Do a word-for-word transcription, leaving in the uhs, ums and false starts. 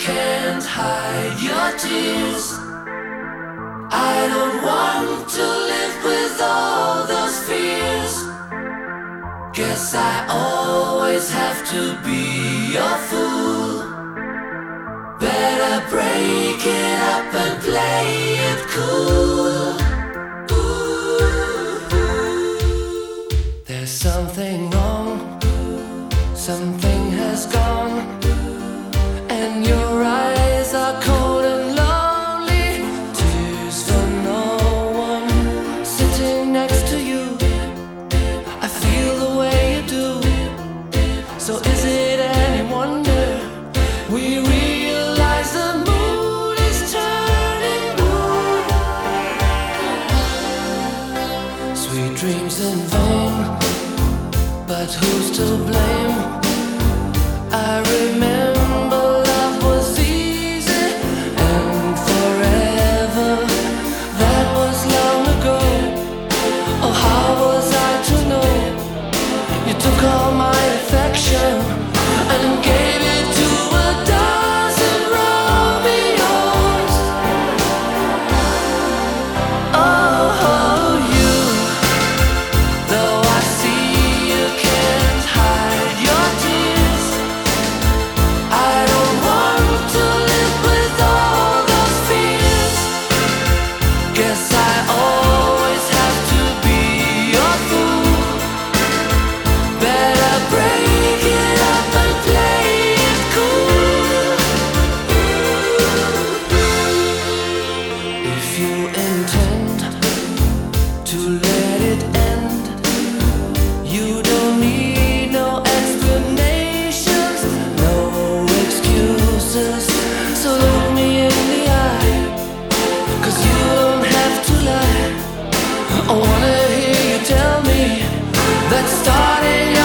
can't hide your tears. I don't want to live with all those fears. Guess I always have to be your fool. Better break it up and play it cool. There's something wrong, something has gone, and your eyes are cold and lonely. Tears for no one sitting next to you. I feel the way you do. So is it any wonder we realize the mood is turning blue? Sweet dreams in vain, but who's to blame? I remember love was easy and forever. That was long ago. Oh, how was I to know? You took all my affection and gave it to a dozen Romeos. Oh, you, though I see you can't hide your tears. I don't want to live with all those fears. Guess I always have to be your fool. Better break it up and play it cool. If you intend to let it end, you don't need no explanations, no excuses. So look me in the eye, 'cause you don't have to lie. I wanna hear you tell me that starting